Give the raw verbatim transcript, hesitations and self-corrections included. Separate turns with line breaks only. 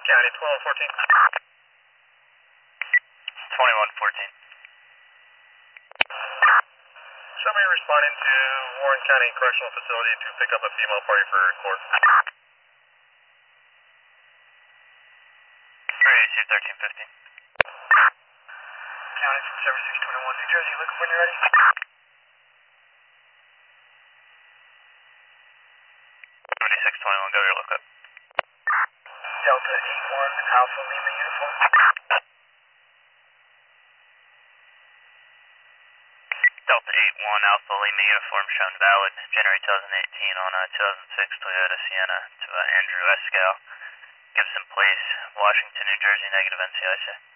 County, twelve fourteen.
twenty-one fourteen.
Show me responding to Warren County Correctional Facility to pick up a female party for court.
three eighty-two thirteen fifteen.
County from seventy-six twenty-one, New Jersey, looking when you're ready.
seventy-six twenty-one, go your lookup.
Delta eight one, Alpha Lima uniform.
Delta eight one, Alpha Lima uniform shown valid. January twenty eighteen on a two thousand six Toyota Sienna to uh, Andrew Escal, Gibson Place, Washington, New Jersey, negative N C I C.